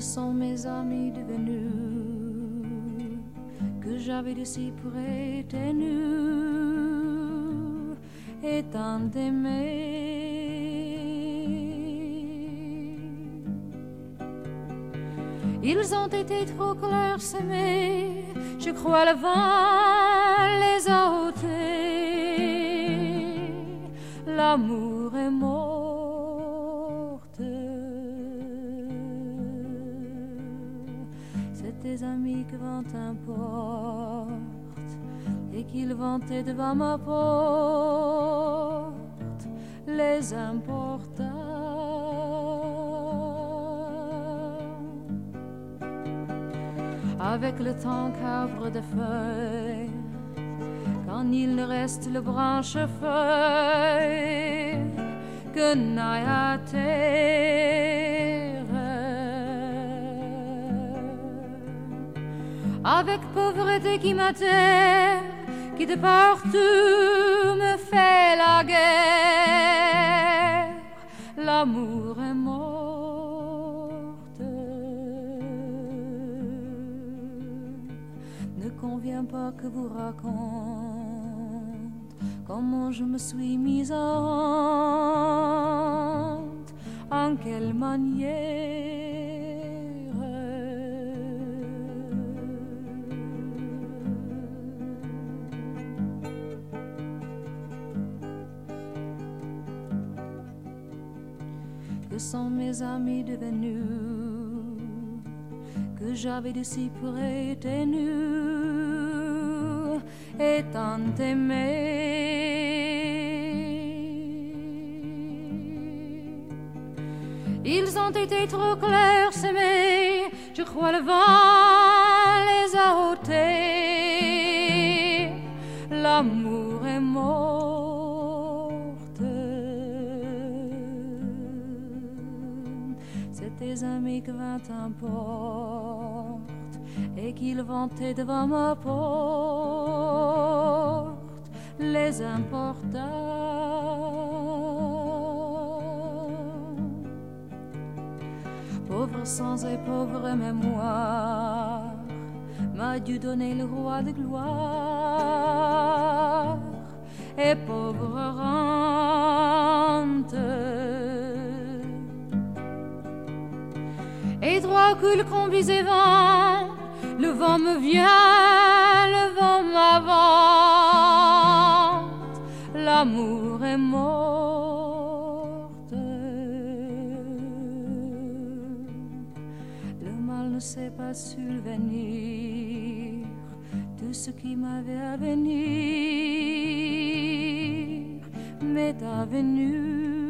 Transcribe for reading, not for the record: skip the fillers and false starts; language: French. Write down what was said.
sont mes amis devenus, que j'avais de si près ténus et tant aimés. Ils ont été trop clairsemés, je crois le vent les a ôtés. L'amour est morte. C'est tes amis que vent importe et qu'ils vantaient devant ma porte, les importa. Avec le temps qu'arbre de feuilles, quand il ne reste le branche-feuille que n'aille à terre. Avec pauvreté qui m'atterre, qui de partout me fait la guerre, l'amour est morte. Ne convient pas que vous raconte comment je me suis mise en honte, en quelle manière. Que sont mes amis devenus, que j'avais de si près ténus et tant aimés. Ils ont été trop clairsemés, je crois le vent les a ôtés. L'amour est morte. C'est tes amis que vent importe et qu'ils vantaient devant ma porte, les importa. Pauvre sang et pauvre mémoire, m'a dû donner le roi de gloire, et pauvre rente. Et droit coule combis et vent, le vent me vient, le vent m'avance, l'amour est morte. Le mal ne s'est pas subvenir, tout ce qui m'avait à venir m'est avenu.